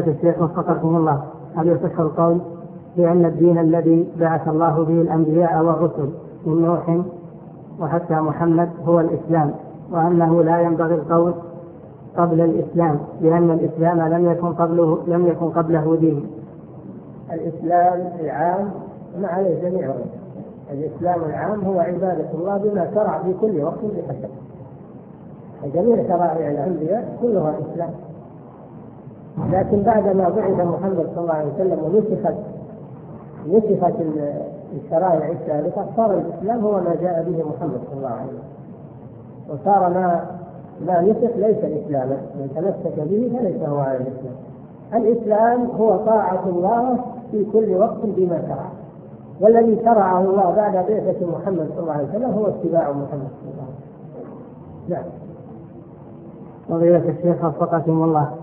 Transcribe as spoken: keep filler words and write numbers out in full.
فضيلة الشيخ وفقكم الله، هل يصح القول بأن الدين الذي بعث الله به الأنبياء والرسل من نوح وحتى محمد هو الإسلام، وأنه لا ينبغي القول قبل الإسلام لأن الإسلام لم يكن قبله لم يكن قبله دين؟ الإسلام العام ما عليه جميع الإسلام العام هو عبادة الله بما شرع في كل وقت بحسب. جميع شرائع الأنبياء كلها الإسلام، لكن بعدما بعث محمد صلى الله عليه وسلم ونسخت نسخت الشرائع السابقة صار الإسلام هو ما جاء به محمد صلى الله عليه وسلم، وصار ما ما نسخ ليس إسلاما، من تمسك به فليس هو على الإسلام. الإسلام هو طاعة الله في كل وقت بما شرع، والذي شرعه الله بعد بعثة محمد صلى الله عليه وسلم هو اتباع محمد صلى الله عليه وسلم. نعم. فضيلة الشيخ وفقكم الله،